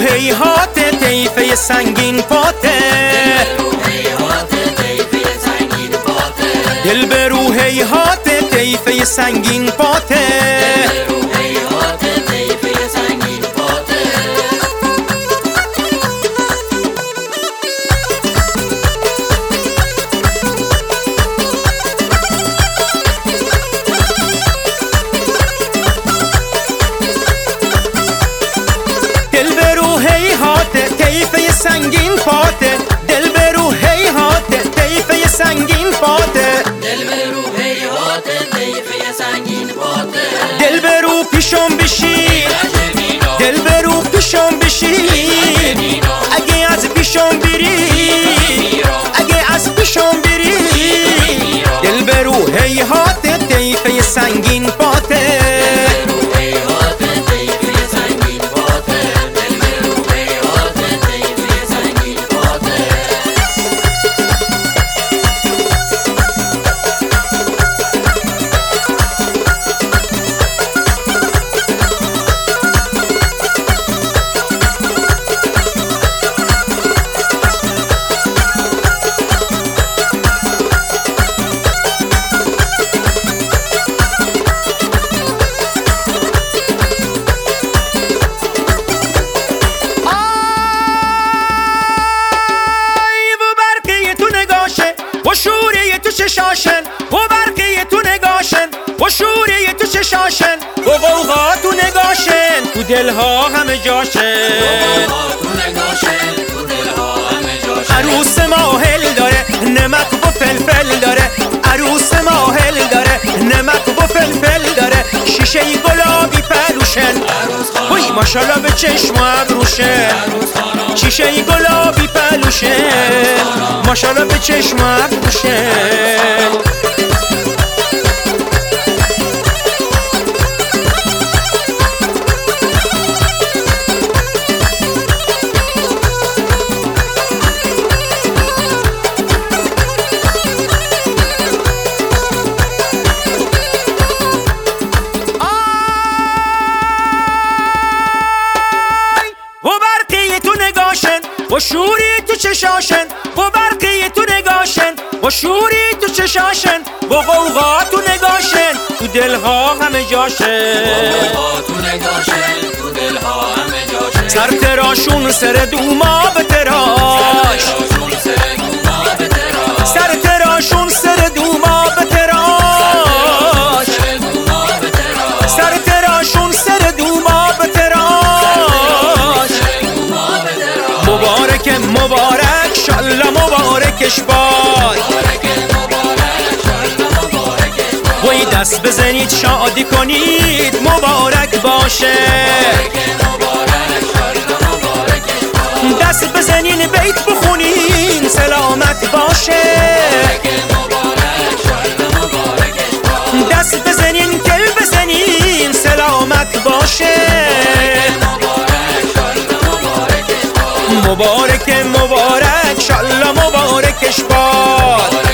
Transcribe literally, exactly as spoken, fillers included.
هیهات طیفه سنگین پاته، دل به رو هیهات طیفه سنگین پاته. دل به رو هیهات طیفه سنگین پاته، دل به رو هیهات طیفه سنگین پاته، دل به رو هیهات طیفه سنگین پاته. دل به رو پیشم بشی، دل به رو پیشم بشی، اگه از پیشم بری، اگه از پیشم بری. دل به رو هیهات طیفه سنگین پاته، و شوری تو چشاشن و برقی تو نگاشن، و شوری تو چشاشن و غوغا تو نگاشن، تو دلها همه جاشن. عروس ماهل داره نمک و فلفل داره، عروس ماهل داره نمک و فلفل داره، شیشه گلابی پلوشن، وی ماشالله به چشم و ابروشن، شیشه گلابی پلوشن، ماشالله به چشم و ابروشن. و شوری تو چشاشن و برقی تو نگاشن، و شوری تو چشاشن و غوغا تو نگاشن، تو دلها همه جاشن. سر تراشون سر دوما به تراش، سر تراشون سر دوما به تراش، سر تراشون سر دوما به تراش. مبارک مبارک شالله مبارکش باد، وی دست بزنید شادی کنید مبارک باشه، دست بزنین بیت بخونین سلامت باشه، دست بزنین کل بزنین سلامت باشه. مبارک مبارک شالله مبارکش باد.